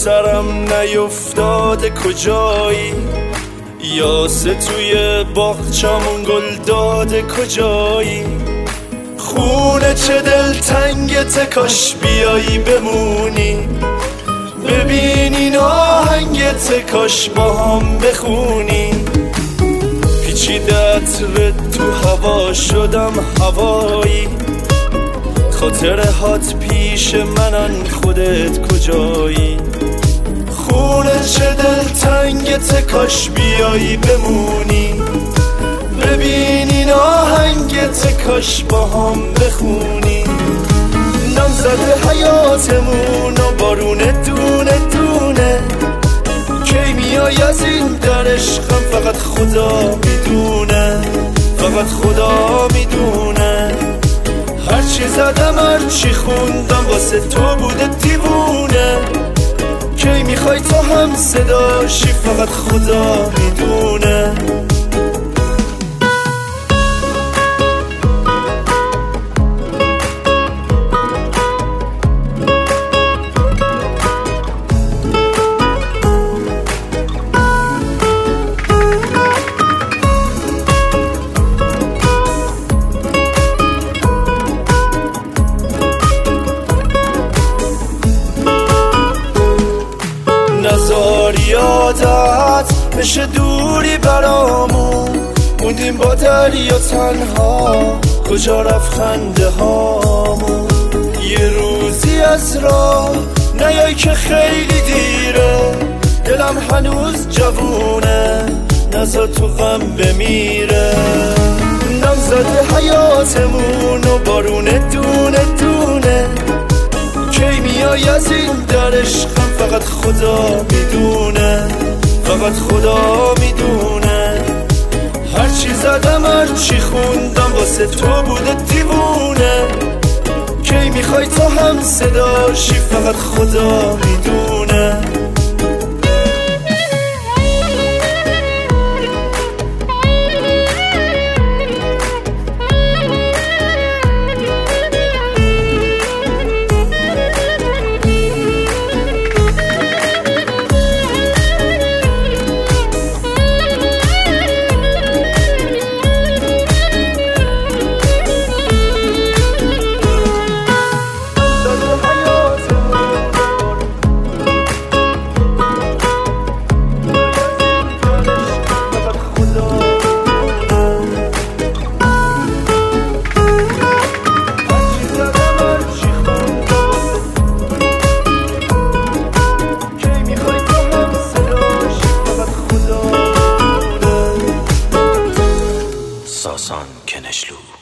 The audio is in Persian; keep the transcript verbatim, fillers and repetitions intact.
سرم نیفتاده کجایی، یاسه توی باغچمون گل داده کجایی. خونه چه دل تنگت کاش بیایی بمونی، ببینین آهنگت کاش با هم بخونی. پیچیده عطر تو هوا شدم هوایی، خاطره هات پیش منن خودت کجایی. خونه چه دل تنگت کاش بیایی بمونی، ببینین آهنگت کاش با هم بخونی. نام زده حیاتمون و بارونه دونه دونه، کی میای از این در عشقم فقط خدا میدونه، فقط خدا میدونه. هرچی زدم هرچی خوندم واسه تو بوده دیوونه، کی میخوای تو هم صداشی فقط خدا میدونه. نزار یادت بشه دوری برامون، موندیم با دریا تنها، کجا رفت خنده هامون. یه روزی از راه نیای که خیلی دیره، دلم هنوز جوونه نزار تو غم بمیره. نام زده حیاتمون و بارونه دونه دونه، کی میای از این در عشقم فقط خدا میدونه، فقط خدا میدونه. هرچی زدم هرچی خوندم واسه تو بوده دیوونه، کی میخوای تو هم صداشی فقط خدا میدونه. ساسان کنشلو.